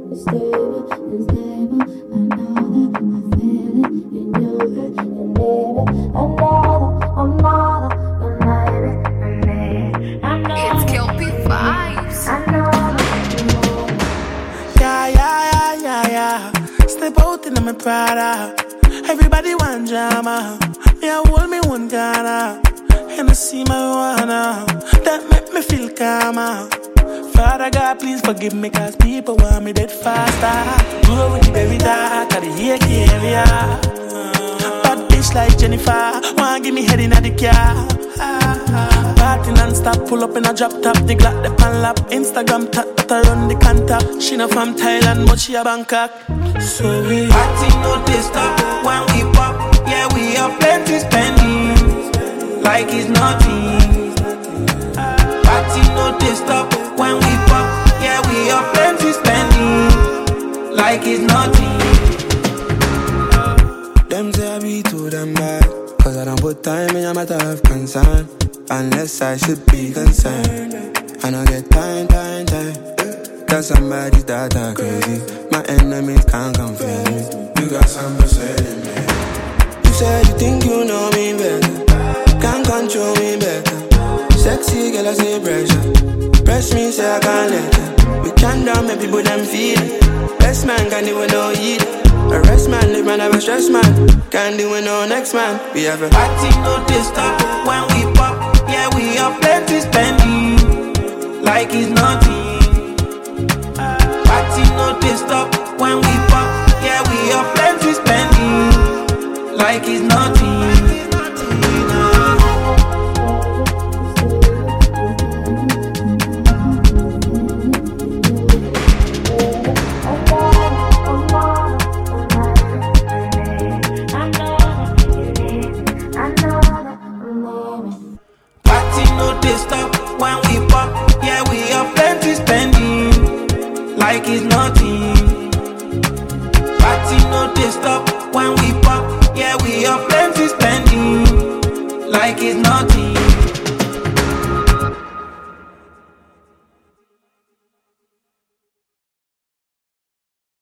Prada. Everybody want drama. Me I hold me one Ghana. And I see marijuana. That make me feel calmer. Father God, please forgive me, cause people want me dead faster. Grow with the baby dark, at the area. Bad bitch like Jennifer, wanna give me head in the car. Party non-stop, pull up in a drop top. The Glock, the pan lap, Instagram tap, that I run the contact. She not from Thailand, but she a Bangkok. So we party no they stop when we pop. Yeah, we have plenty spending, like it's nothing. Party no they stop when we pop. Yeah, we have plenty spending, like it's nothing. Them say I be too damn bad, cause I don't put time in a matter of concern. Unless I should be concerned, I don't get time. Cause somebody's that I'm crazy. My enemies can't confuse me. You got something to say to me. You said you think you know me better, can't control me better. Sexy girl, I say pressure. Press me, say I can't let her. We can't down, make people them feel it. Best man can't do with no heat. A rest man, live man, have a stress man. Can't do with no next man. We have a party no they stop when we pop. Yeah, we have plenty spending, like it's nothing. Party no they stop when we pop. Yeah, we have plenty spending, like it's nothing. Party no they stop when we pop. Yeah, we have plenty spending, like it's nothing. Party no they stop when we pop. Yeah, we have plenty spending, like it's nothing.